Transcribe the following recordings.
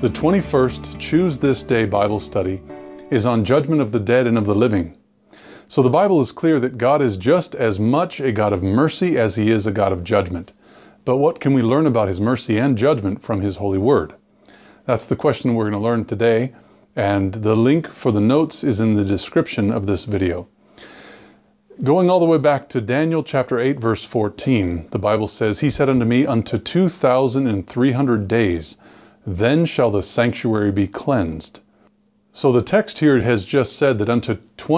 The 21st Choose This Day Bible study is on judgment of the dead and of the living. So the Bible is clear that God is just as much a God of mercy as He is a God of judgment. But what can we learn about His mercy and judgment from His holy word? That's the question we're going to learn today, and the link for the notes is in the description of this video. Going all the way back to Daniel chapter 8 verse 14, the Bible says, "He said unto me, unto 2,300 days, then shall the sanctuary be cleansed." So the text here has just said that unto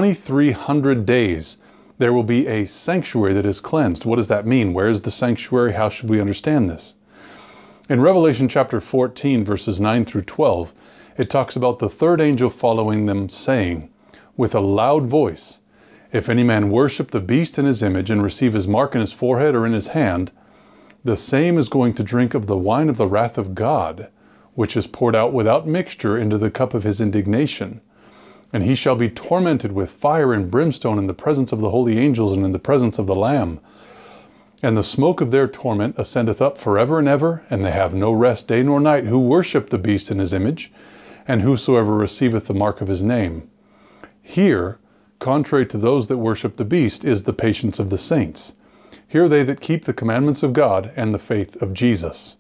2,300 days there will be a sanctuary that is cleansed. What does that mean? Where is the sanctuary? How should we understand this? In Revelation chapter 14 verses 9 through 12, it talks about the third angel following them, saying, with a loud voice, "If any man worship the beast in his image and receive his mark in his forehead or in his hand, the same is going to drink of the wine of the wrath of God, which is poured out without mixture into the cup of his indignation. And he shall be tormented with fire and brimstone in the presence of the holy angels and in the presence of the Lamb. And the smoke of their torment ascendeth up forever and ever, and they have no rest day nor night who worship the beast in his image, and whosoever receiveth the mark of his name." Here, contrary to those that worship the beast, is the patience of the saints. Here are they that keep the commandments of God and the faith of Jesus.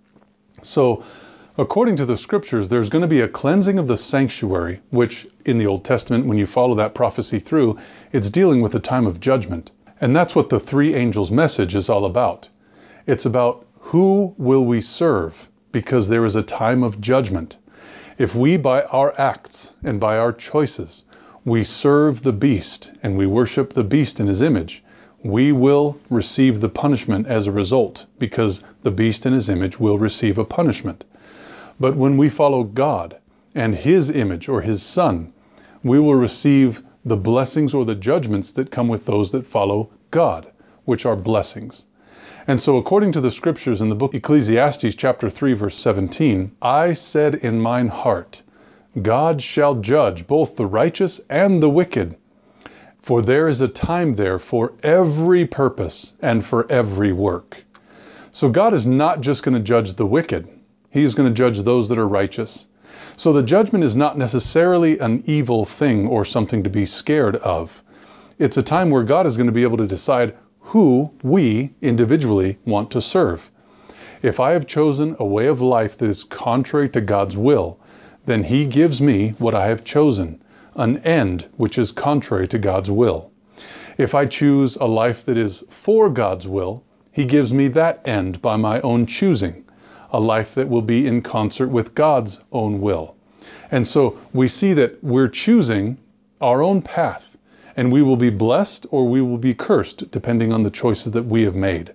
So, according to the scriptures, there's going to be a cleansing of the sanctuary, which in the Old Testament, when you follow that prophecy through, it's dealing with a time of judgment. And that's what the three angels' message is all about. It's about who will we serve, because there is a time of judgment. If we, by our acts and by our choices, we serve the beast and we worship the beast in his image, we will receive the punishment as a result, because the beast in his image will receive a punishment. But when we follow God and his image or his son, we will receive the blessings or the judgments that come with those that follow God, which are blessings. And so according to the scriptures in the book Ecclesiastes chapter 3 verse 17, "I said in mine heart, God shall judge both the righteous and the wicked. For there is a time there for every purpose and for every work." So God is not just going to judge the wicked. He is going to judge those that are righteous. So the judgment is not necessarily an evil thing or something to be scared of. It's a time where God is going to be able to decide who we individually want to serve. If I have chosen a way of life that is contrary to God's will, then He gives me what I have chosen, an end which is contrary to God's will. If I choose a life that is for God's will, He gives me that end by my own choosing, a life that will be in concert with God's own will. And so we see that we're choosing our own path, and we will be blessed or we will be cursed depending on the choices that we have made.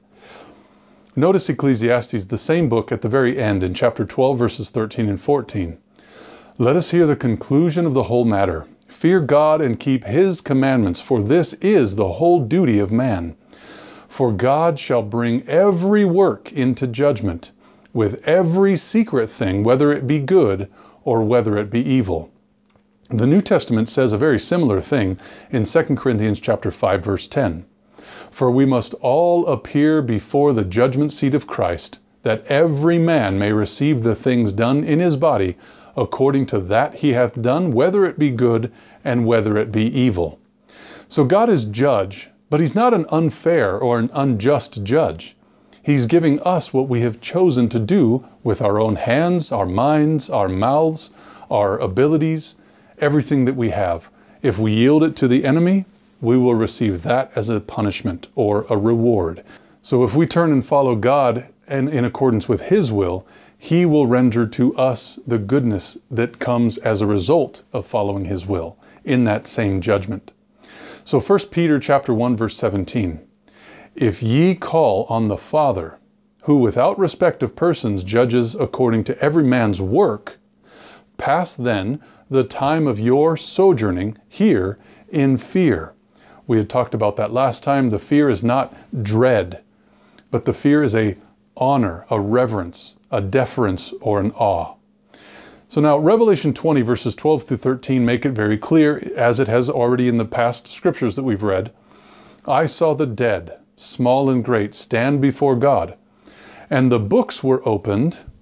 Notice Ecclesiastes, the same book, at the very end in chapter 12 verses 13 and 14. "Let us hear the conclusion of the whole matter. Fear God and keep His commandments, for this is the whole duty of man. For God shall bring every work into judgment, with every secret thing, whether it be good or whether it be evil." The New Testament says a very similar thing in 2 Corinthians chapter 5 verse 10. "For we must all appear before the judgment seat of Christ, that every man may receive the things done in his body according to that he hath done, whether it be good and whether it be evil." So God is judge, but He's not an unfair or an unjust judge. He's giving us what we have chosen to do with our own hands, our minds, our mouths, our abilities, everything that we have. If we yield it to the enemy, we will receive that as a punishment or a reward. So if we turn and follow God and in accordance with His will, He will render to us the goodness that comes as a result of following His will in that same judgment. So 1 Peter chapter 1 verse 17, "If ye call on the Father, who without respect of persons judges according to every man's work, pass then the time of your sojourning here in fear." We had talked about that last time. The fear is not dread, but the fear is a honor, a reverence, a deference, or an awe. So now Revelation 20 verses 12 through 13 make it very clear, as it has already in the past scriptures that we've read. "I saw the dead, small and great, stand before God, and the books were opened,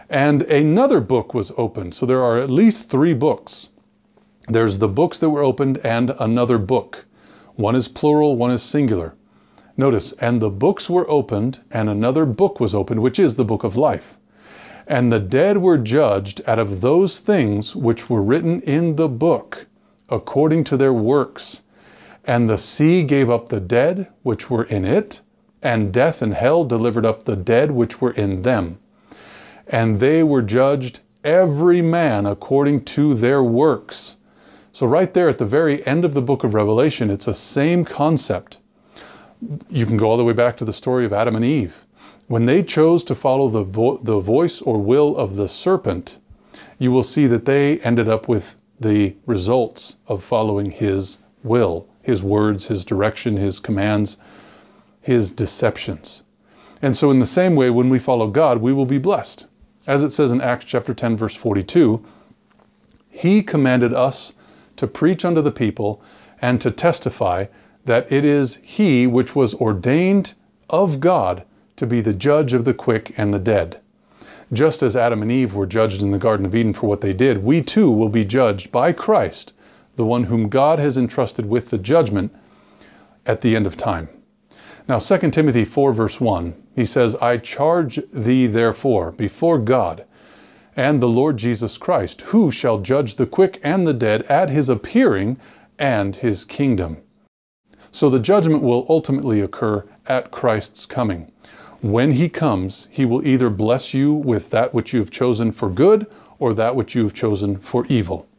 And another book was opened. So there are at least 3 books. There's the books that were opened and another book. One is plural, one is singular. Notice, and the books were opened and another book was opened, which is the book of life. And the dead were judged out of those things which were written in the book, according to their works. And the sea gave up the dead which were in it, and death and hell delivered up the dead which were in them. And they were judged every man according to their works. So right there at the very end of the book of Revelation, it's the same concept. You can go all the way back to the story of Adam and Eve. When they chose to follow the voice or will of the serpent, you will see that they ended up with the results of following his will, his words, his direction, his commands, his deceptions. And so in the same way, when we follow God, we will be blessed. As it says in Acts chapter 10, verse 42, he commanded us to preach unto the people and to testify that it is he which was ordained of God to be the judge of the quick and the dead. Just as Adam and Eve were judged in the Garden of Eden for what they did, we too will be judged by Christ, the one whom God has entrusted with the judgment at the end of time. Now, 2 Timothy 4, verse 1, he says, I charge thee therefore before God and the Lord Jesus Christ, who shall judge the quick and the dead at his appearing and his kingdom. So the judgment will ultimately occur at Christ's coming. When he comes, he will either bless you with that which you have chosen for good or that which you have chosen for evil.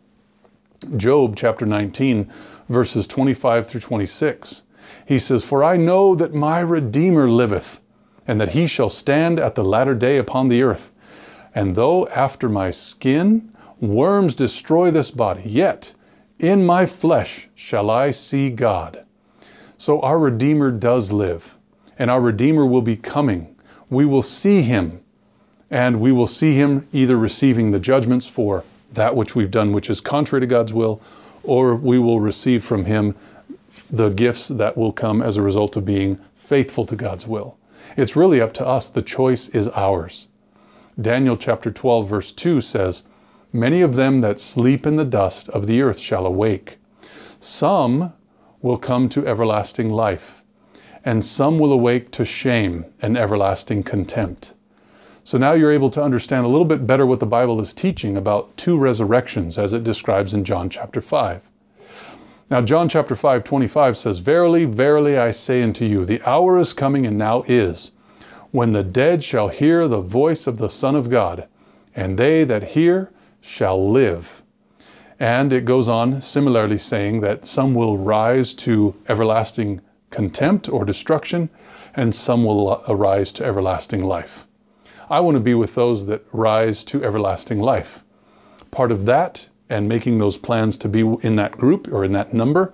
Job chapter 19, verses 25 through 26. He says, For I know that my Redeemer liveth, and that he shall stand at the latter day upon the earth. And though after my skin worms destroy this body, yet in my flesh shall I see God. So our Redeemer does live, and our Redeemer will be coming. We will see him, and we will see him either receiving the judgments for that which we've done, which is contrary to God's will, or we will receive from him the gifts that will come as a result of being faithful to God's will. It's really up to us. The choice is ours. Daniel chapter 12, verse 2 says, Many of them that sleep in the dust of the earth shall awake. Some will come to everlasting life, and some will awake to shame and everlasting contempt. So now you're able to understand a little bit better what the Bible is teaching about 2 resurrections as it describes in John chapter 5. Now John chapter 5, 25 says, Verily, verily, I say unto you, the hour is coming and now is, when the dead shall hear the voice of the Son of God, and they that hear shall live. And it goes on similarly saying that some will rise to everlasting contempt or destruction, and some will arise to everlasting life. I want to be with those that rise to everlasting life. Part of that, and making those plans to be in that group or in that number,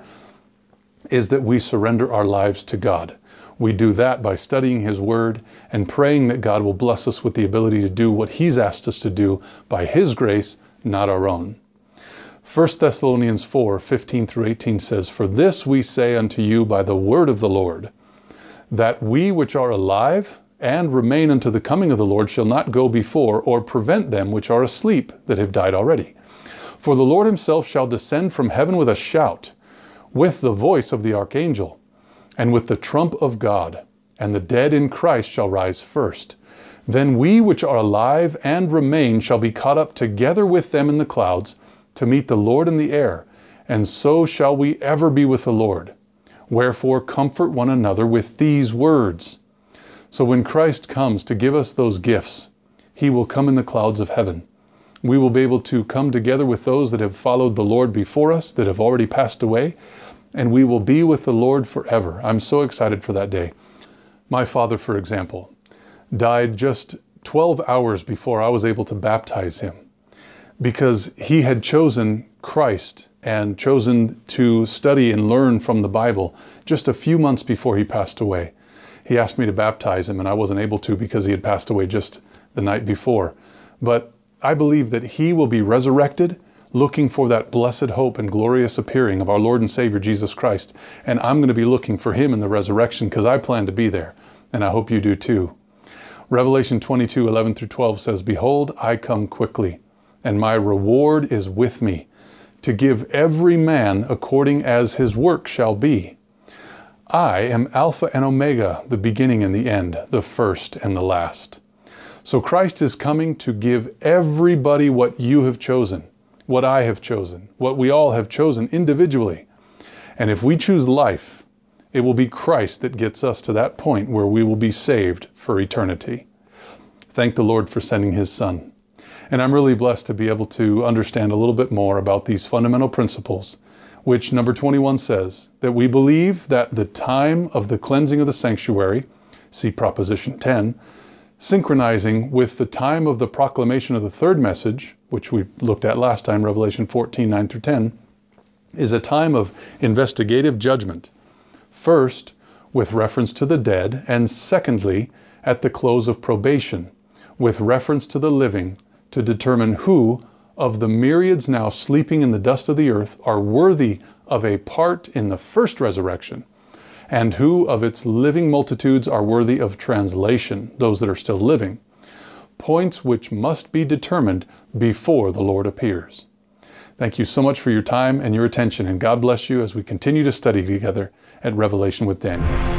is that we surrender our lives to God. We do that by studying his word and praying that God will bless us with the ability to do what he's asked us to do by his grace, not our own. 1 Thessalonians 4, 15 through 18 says, For this we say unto you by the word of the Lord, that we which are alive and remain unto the coming of the Lord shall not go before or prevent them which are asleep that have died already. For the Lord himself shall descend from heaven with a shout, with the voice of the archangel, and with the trump of God, and the dead in Christ shall rise first. Then we which are alive and remain shall be caught up together with them in the clouds to meet the Lord in the air, and so shall we ever be with the Lord. Wherefore comfort one another with these words. So when Christ comes to give us those gifts, he will come in the clouds of heaven. We will be able to come together with those that have followed the Lord before us, that have already passed away, and we will be with the Lord forever. I'm so excited for that day. My father, for example, died just 12 hours before I was able to baptize him, because he had chosen Christ and chosen to study and learn from the Bible just a few months before he passed away. He asked me to baptize him, and I wasn't able to because he had passed away just the night before. But I believe that he will be resurrected, looking for that blessed hope and glorious appearing of our Lord and Savior Jesus Christ. And I'm going to be looking for him in the resurrection because I plan to be there, and I hope you do too. Revelation 22:11 through 12 says, "Behold, I come quickly, and my reward is with me, to give every man according as his work shall be. I am Alpha and Omega, the beginning and the end, the first and the last." So Christ is coming to give everybody what you have chosen, what I have chosen, what we all have chosen individually. And if we choose life, it will be Christ that gets us to that point where we will be saved for eternity. Thank the Lord for sending His Son. And I'm really blessed to be able to understand a little bit more about these fundamental principles, which number 21 says that we believe that the time of the cleansing of the sanctuary, see Proposition 10, synchronizing with the time of the proclamation of the third message, which we looked at last time, Revelation 14:9 through 10, is a time of investigative judgment. First, with reference to the dead, and secondly, at the close of probation, with reference to the living, to determine who of the myriads now sleeping in the dust of the earth are worthy of a part in the first resurrection, and who of its living multitudes are worthy of translation, those that are still living, points which must be determined before the Lord appears. Thank you so much for your time and your attention, and God bless you as we continue to study together at Revelation with Daniel.